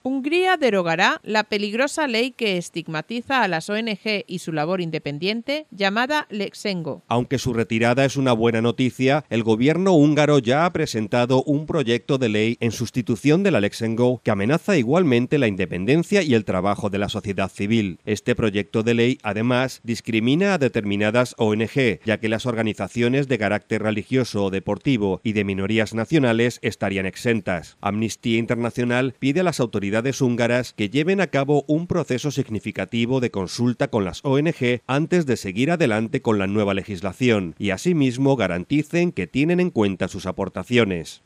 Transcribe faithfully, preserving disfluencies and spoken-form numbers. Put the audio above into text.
Hungría derogará la peligrosa ley que estigmatiza a las O N Ge y su labor independiente, llamada Lexengo. Aunque su retirada es una buena noticia, el gobierno húngaro ya ha presentado un proyecto de ley en sustitución de la Lexengo que amenaza igualmente la independencia y el trabajo de la sociedad civil. Este proyecto de ley, además, discrimina a determinadas O N Ge, ya que las organizaciones de carácter religioso o deportivo y de minorías nacionales estarían exentas. Amnistía Internacional pide a las autoridades húngaras que lleven a cabo un proceso significativo de consulta con las O N Ge antes de seguir adelante con la nueva legislación y asimismo garanticen que tienen en cuenta sus aportaciones.